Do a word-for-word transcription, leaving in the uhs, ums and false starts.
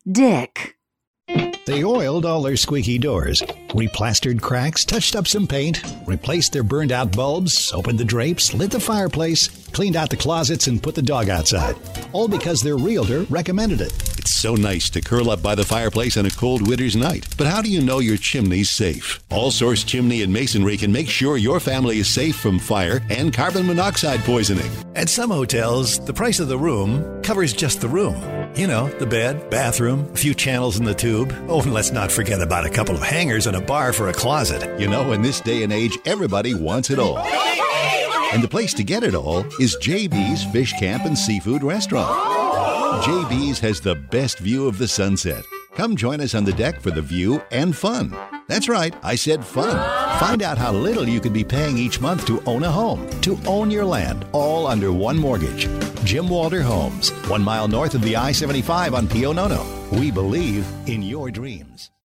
Dick. They oiled all their squeaky doors, replastered cracks, touched up some paint, replaced their burned-out bulbs, opened the drapes, lit the fireplace, cleaned out the closets, and put the dog outside. All because their realtor recommended it. It's so nice to curl up by the fireplace on a cold winter's night. But how do you know your chimney's safe? All Source Chimney and Masonry can make sure your family is safe from fire and carbon monoxide poisoning. At some hotels, the price of the room covers just the room. You know, the bed, bathroom, a few channels in the tube. Oh, and let's not forget about a couple of hangers and a bar for a closet. You know, in this day and age, everybody wants it all. And the place to get it all is J B's Fish Camp and Seafood Restaurant. J B's has the best view of the sunset. Come join us on the deck for the view and fun. That's right, I said fun. Find out how little you could be paying each month to own a home, to own your land, all under one mortgage. Jim Walter Homes, one mile north of the I seventy-five on Pio Nono. We believe in your dreams.